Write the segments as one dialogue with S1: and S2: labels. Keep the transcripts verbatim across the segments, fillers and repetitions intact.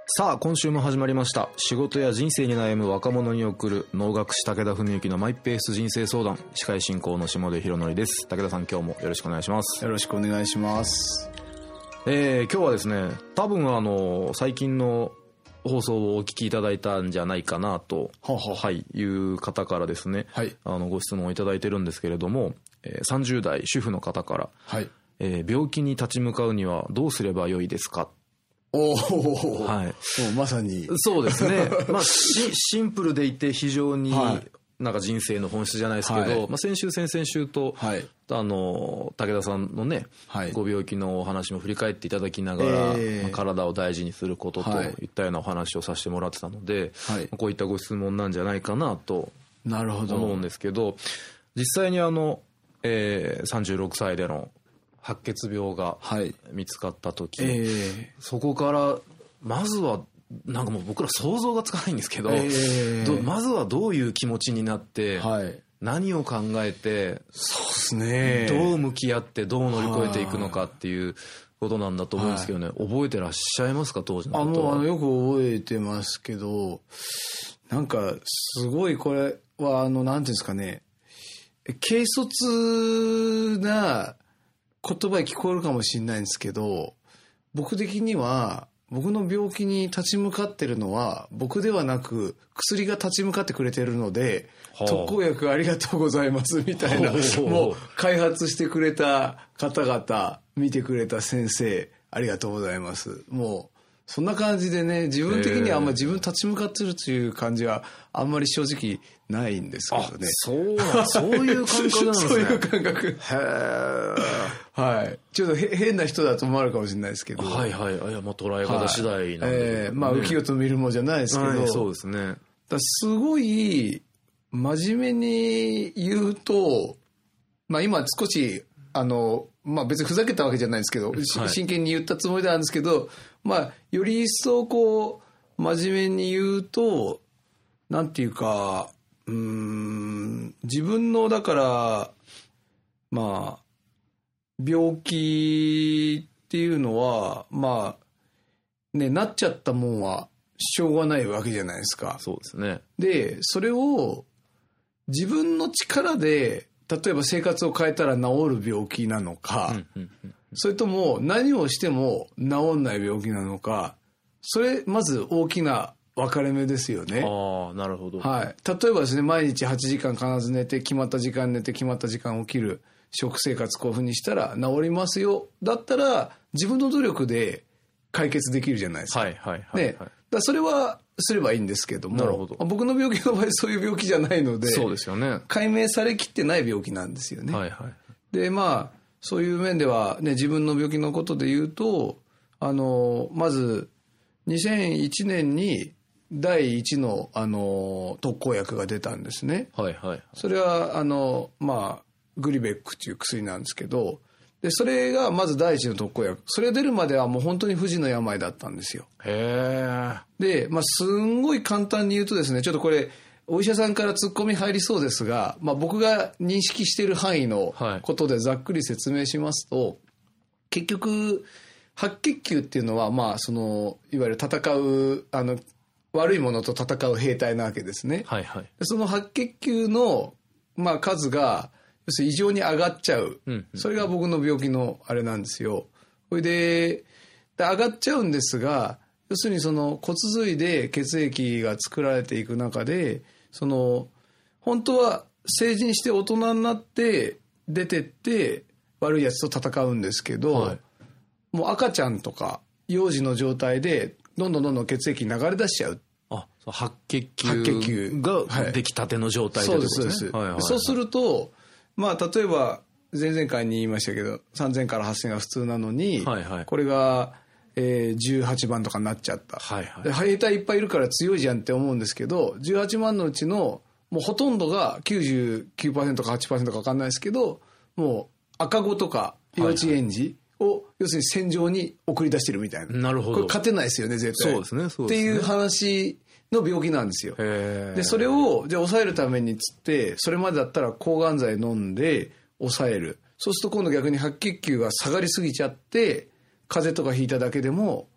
S1: さあ今週も始まりました。仕事や人生に悩む若者に送る能楽師武田文幸のマイペース人生相談。司会進行の下出博則です。武田さん、今日もよろしくお願いします。
S2: よろしくお願いします。
S1: えー、今日はですね、多分あの最近の放送をお聞きいただいたんじゃないかなと、はははい、いう方からですね、はい、あのご質問をいただいてるんですけれども、えー、さんじゅう代主婦の方から、はい、えー、病気に立ち向かうにはどうすればよいですか。
S2: おお、はい、もうまさに
S1: そうですね。まあシシンプルでいて非常になんか人生の本質じゃないですけど、はい、まあ先週先々週と、はい、あの武田さんのね、はい、ご病気のお話も振り返っていただきながら、えーまあ、体を大事にすることといったようなお話をさせてもらってたので、はい、こういったご質問なんじゃないかなと思うんですけど、実際にあの、えー、さんじゅうろくさいでの白血病が見つかった時、はい、えー、そこからまずはなんかもう僕ら想像がつかないんですけど、えー、まずはどういう気持ちになって、はい、何を考えて、
S2: そうですね、
S1: どう向き合ってどう乗り越えていくのかっていうことなんだと思うんですけどね、はい、覚えてらっしゃいますか、当時のことは。
S2: あもうあのよく覚えてますけど、なんかすごいこれはあのなんていうんですかね、軽率な言葉に聞こえるかもしれないんですけど、僕的には僕の病気に立ち向かってるのは僕ではなく薬が立ち向かってくれてるので、はあ、特効薬ありがとうございますみたいな、もう開発してくれた方々、見てくれた先生ありがとうございます、もうそんな感じでね、自分的にはあんまり自分立ち向かってるという感じはあんまり正直ないんですけどね。
S1: そうなんそういう感覚なんですね。
S2: そういう感覚。
S1: へー。
S2: はい。ちょっと変な人だと思われるかもしれないですけど。
S1: はいはい。いや、まあ捉え方次第なんで、ね、はい、え
S2: ー、まあ浮世と見るもじゃないですけど。はい、
S1: そうですね。
S2: だすごい真面目に言うと、まあ今少しあのまあ別にふざけたわけじゃないですけど、はい、真剣に言ったつもりなんですけど、まあより一層こう真面目に言うと、なんていうか、うーん、自分のだからまあ病気っていうのはまあね、なっちゃったもんはしょうがないわけじゃないですか。
S1: そうですね。
S2: でそれを自分の力で例えば生活を変えたら治る病気なのか、うんうんうん、それとも何をしても治んない病気なのか、それまず大きな分かれ目ですよね。
S1: ああ、なるほど。
S2: はい。例えばですね、毎日はちじかん必ず寝て、決まった時間寝て決まった時間起きる食生活こういうふうにしたら治りますよ。だったら自分の努力で解決できるじゃないですか。はいはいはい、はい。ね、だそれはすればいいんですけども、なるほど。僕の病気の場合そういう病気じゃないので、
S1: そうですよね。
S2: 解明されきってない病気なんですよね。
S1: はいはい。
S2: でまあそういう面ではね、自分の病気のことで言うと、あのまずにせんいちねんにだいいちのあの特効薬が出たんですね。はいはい。それはあのまあグリベックっていう薬なんですけど。でそれがまず第一の特効薬。それが出るまではもう本当に不治の病だったんですよ。へー。で、まあ、すんごい簡単に言うとですね、ちょっとこれお医者さんからツッコミ入りそうですが、まあ、僕が認識している範囲のことでざっくり説明しますと、はい、結局白血球っていうのは、まあ、そのいわゆる戦うあの悪いものと戦う兵隊なわけですね。はいはい。その白血球の、まあ、数が要するに異常に上がっちゃう、うんうん、それが僕の病気のあれなんですよ。それで上がっちゃうんですが、要するにその骨髄で血液が作られていく中で、その本当は成人して大人になって出てって悪いやつと戦うんですけど、はい、もう赤ちゃんとか幼児の状態でどんどんどんどん血液流れ出しちゃう。
S1: あ、白血球が出来たての状態で、
S2: はい、そうですそうです、はいはいはい、そうするとまあ例えば前々回に言いましたけどさんぜんからはっせんが普通なのに、はいはい、これが、えー、じゅうはちばんとかになっちゃった、はいはい、で兵隊いっぱいいるから強いじゃんって思うんですけど、じゅうはちまんのうちのもうほとんどが きゅうじゅうきゅうパーセント か はちパーセント か分かんないですけど、もう赤子とか幼稚園児を、はいはい、要するに戦場に送り出してるみたいな。なるほど。これ勝てないですよね絶対。
S1: そうですね、そうですね。
S2: っていう話の病気なんですよ。でそれをじゃあ抑えるためにつって、それまでだったら抗がん剤飲んで抑える。そうすると今度逆に白血球が下がりすぎちゃって風邪とかひいただけでも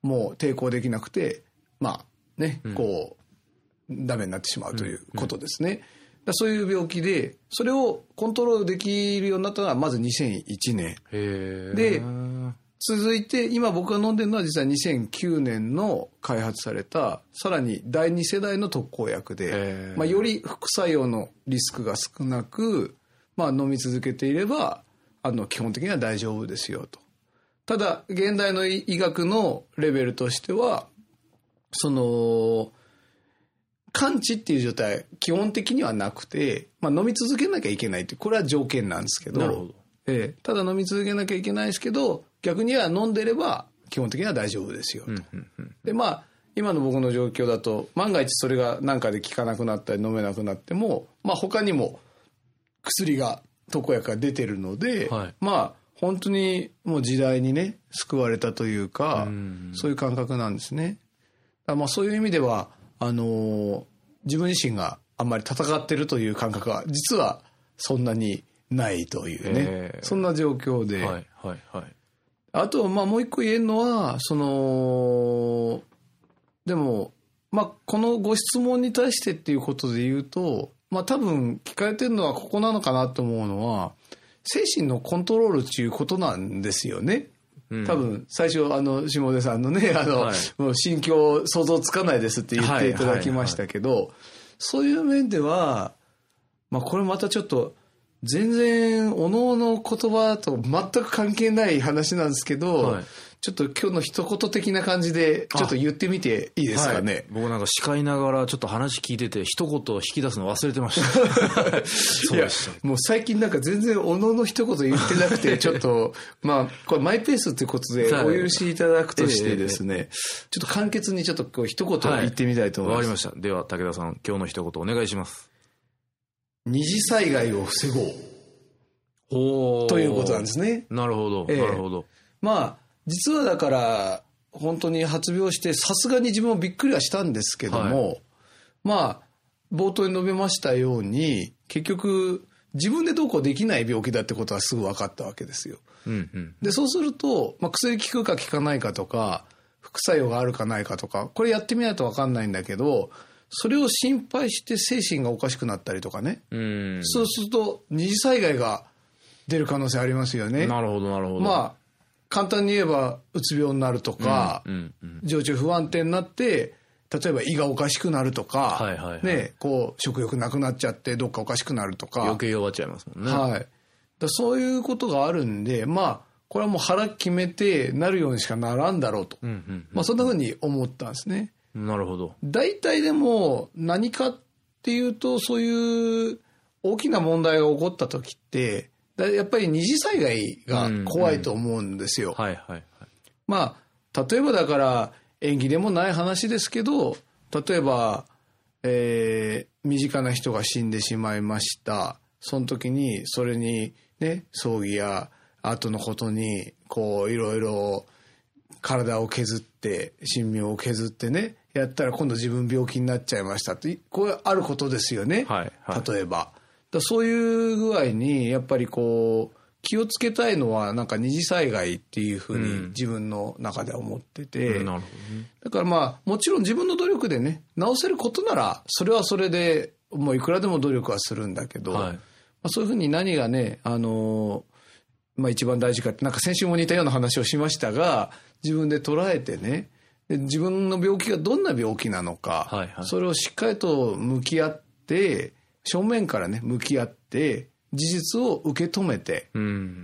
S2: もう抵抗できなくて、まあね、こう、ダメになってしまうということですね。だそういう病気で、それをコントロールできるようになったのはまずにせんいちねん。
S1: へ
S2: で、続いて今僕が飲んでるのは実はにせんきゅうねんの開発されたさらにだいに世代の特効薬で、まあ、より副作用のリスクが少なく、まあ、飲み続けていればあの基本的には大丈夫ですよと。ただ現代の医学のレベルとしてはその完治っていう状態基本的にはなくて、まあ、飲み続けなきゃいけないってこれは条件なんですけど、
S1: なるほど、
S2: ええ、ただ飲み続けなきゃいけないですけど逆には飲んでれば基本的には大丈夫ですよと、うんうんうん、でまあ今の僕の状況だと万が一それが何かで効かなくなったり飲めなくなっても、まあ、他にも薬が特効薬が出てるので、はい、まあ本当にもう時代にね救われたというか、うん、そういう感覚なんですね。だまあそういう意味ではあのー、自分自身があんまり戦ってるという感覚は実はそんなにないというね、そんな状況で、はいはいはい、あとまあもう一個言えるのはそのでもまあこのご質問に対してっていうことで言うとまあ多分聞かれてるのはここなのかなと思うのは精神のコントロールっていうことなんですよね。多分最初あの下出さんのねあの、はい、もう心境想像つかないですって言っていただきましたけど、はいはいはい、そういう面ではまあこれまたちょっと全然おのおの言葉と全く関係ない話なんですけど、はい、ちょっと今日の一言的な感じでちょっと言ってみていいですかね、はい、
S1: 僕なんか司会ながらちょっと話聞いてて一言引き出すの忘れてました
S2: そうでした。いやもう最近なんか全然おのおの一言言ってなくてちょっとまあこれマイペースということでお許しいただくとしてですね、えーえー、ちょっと簡潔にちょっとこう一言言ってみたいと思います。
S1: わ、はい、かりました。では武田さん今日の一言お願いします。
S2: 二次災害を防ごう
S1: お
S2: ということなんですね。
S1: なるほど、えー、なるほど。
S2: まあ実はだから本当に発病してさすがに自分もびっくりはしたんですけども、はい、まあ冒頭に述べましたように結局自分でどうこうできない病気だってことはすぐ分かったわけですよ。うんうん、でそうすると、まあ、薬効くか効かないかとか副作用があるかないかとかこれやってみないと分かんないんだけどそれを心配して精神がおかしくなったりとかね、うん、そうすると二次災害が出る可能性ありますよね。
S1: なるほどなるほど。
S2: まあ簡単に言えばうつ病になるとか、うんうんうん、情緒不安定になって例えば胃がおかしくなるとか、はいはいはい、ね、こう食欲なくなっちゃってどっかおかしくなるとか
S1: 余計弱っちゃいますもんね。
S2: はい、だそういうことがあるんでまあこれはもう腹決めてなるようにしかならんだろうと、うんうんうん、まあ、そんなふうに思ったんですね。
S1: なるほど。
S2: 大体でも何かっていうとそういう大きな問題が起こった時ってやっぱり二次災害が怖いと思うんですよ。まあ例えばだから縁起でもない話ですけど例えば、えー、身近な人が死んでしまいました。その時にそれにね葬儀や後のことにこういろいろ体を削って神妙を削ってねやったら今度自分病気になっちゃいましたってこれあることですよね、はいはい、例えばだそういう具合にやっぱりこう気をつけたいのはなんか二次災害っていうふうに自分の中では思ってて、うん、なるほどね、だからまあもちろん自分の努力でね治せることならそれはそれでもういくらでも努力はするんだけど、はい、まあ、そういうふうに何がねあの、まあ、一番大事かってなんか先週も似たような話をしましたが自分で捉えてねで自分の病気がどんな病気なのか、はいはい、それをしっかりと向き合って正面からね向き合って事実を受け止めて、うん、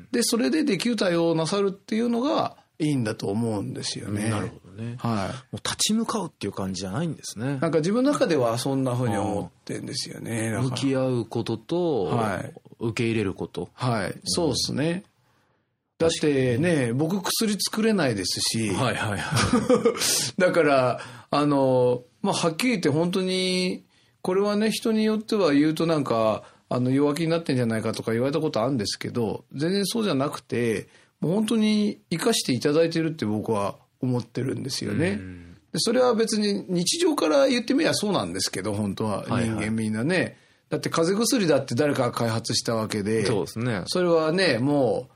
S2: でそれでできる対応をなさるっていうのがいいんだと思うんですよね、うん、
S1: なるほどね、
S2: はい、
S1: もう立ち向かうっていう感じじゃないんですね。
S2: なんか自分の中ではそんなふうに思ってるんですよね。
S1: 向き合うことと、はい、受け入れること、
S2: はい、そうですね。だってね僕薬作れないですし、はいはいはい、だからあの、まあ、はっきり言って本当にこれはね人によっては言うとなんかあの弱気になってんじゃないかとか言われたことあるんですけど全然そうじゃなくてもう本当に生かしていただいてるって僕は思ってるんですよね。でそれは別に日常から言ってみればそうなんですけど本当は人間みんなね、はいはい、だって風邪薬だって誰かが開発したわけで
S1: そうですね、
S2: それはねもう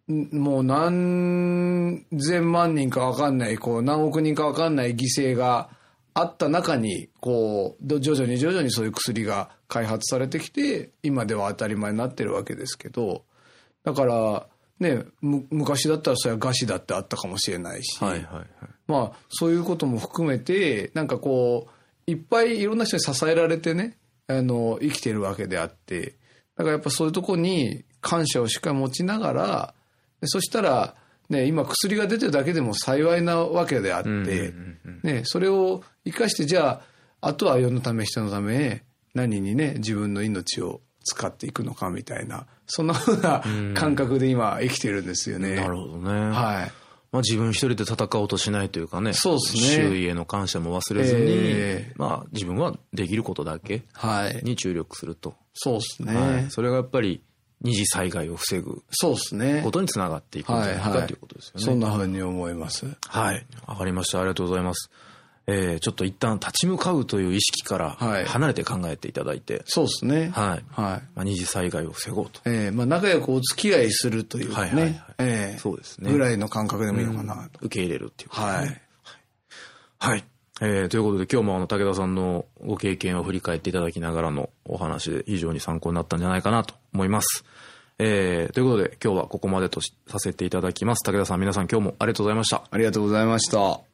S2: もう何千万人か分かんない、こう何億人か分かんない犠牲があった中に、こう徐々に徐々にそういう薬が開発されてきて、今では当たり前になってるわけですけど、だからね、む昔だったらそれは餓死だってあったかもしれないし、はいはいはい、まあそういうことも含めて、なんかこういっぱいいろんな人に支えられてね、あの生きてるわけであって、だからやっぱそういうところに感謝をしっかり持ちながら、そしたらね、今薬が出てるだけでも幸いなわけであって、うんうんうんうん、ね、それを生かして、じゃああとは世のため人のため何にね自分の命を使っていくのかみたいな、そんなふうな感覚で今生きてるんですよね。
S1: なるほどね。
S2: はい。
S1: まあ、自分一人で戦おうとしないというかね。
S2: そうですね。
S1: 周囲への感謝も忘れずに、えー、まあ自分はできることだけに注力すると。
S2: はい、そうですね、
S1: はい。それがやっぱり二次災害を防ぐことにつながっていくんじゃないかということですよね。
S2: そんなふうに思います。
S1: はい。わかりました。ありがとうございます。えー、ちょっと一旦立ち向かうという意識から離れて考えていただいて、はい、
S2: そうですね。
S1: はい。はい。まあ、二次災害を防ごうと。
S2: えー、まあ仲良くお付き合いするというね、はいはいはい、えー、
S1: そうですね。
S2: ぐらいの感覚でもいいのかなと、
S1: うん、受け入れるっていうことですね。
S2: はい。
S1: はい。えー、ということで今日もあの武田さんのご経験を振り返っていただきながらのお話で非常に参考になったんじゃないかなと思います。えー、ということで今日はここまでとさせていただきます。武田さん、皆さん今日もありがとうございました。
S2: ありがとうございました。